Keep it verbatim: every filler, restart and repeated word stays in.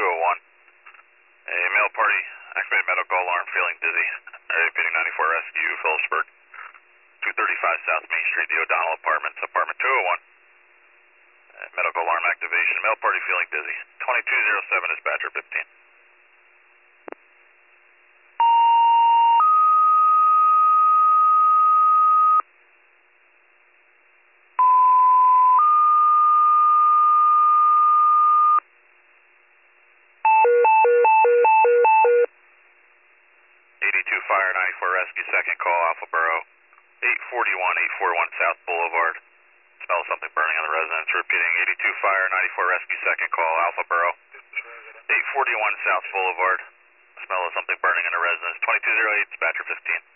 two oh one. A male party, activated medical alarm, feeling dizzy. Repeating ninety-four rescue, Phillipsburg. two thirty-five South Main Street, the O'Donnell Apartments, apartment two oh one. Uh, medical alarm activation, male party feeling dizzy. twenty-two oh seven, dispatcher fifteen. eighty-two Fire, ninety-four Rescue, second call, Alpha Borough. eight forty-one, eight forty-one South Boulevard. Smell something burning on the residence. Repeating, eighty-two Fire, ninety-four Rescue, second call, Alpha Borough. eight forty-one South Boulevard. Smell of something burning in the residence. twenty-two oh eight, dispatcher fifteen.